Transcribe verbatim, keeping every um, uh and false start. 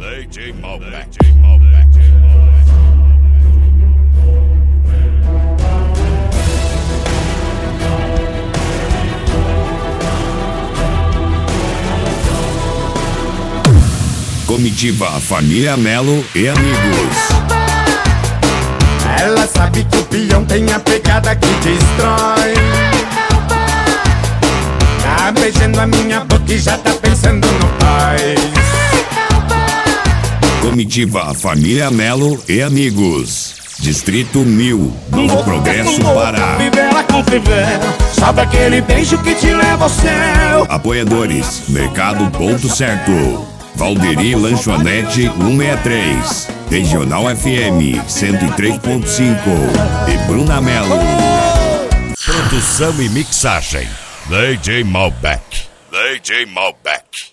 D J Malbec. Comitiva Família Melo e amigos. Ela sabe que o peão tem a pegada que destrói. Tá beijando a minha boca e já tá pensando no pai. Comitiva Família Melo e amigos. Distrito mil, Novo Progresso, Pará. Fivela com fivela, sabe aquele beijo que te leva ao céu. Apoiadores: Mercado Ponto Certo, Valderi Lanchonete cento e sessenta e três, Regional F M cento e três ponto cinco e Bruna Melo. Produção e mixagem: D J Malbec. D J Malbec.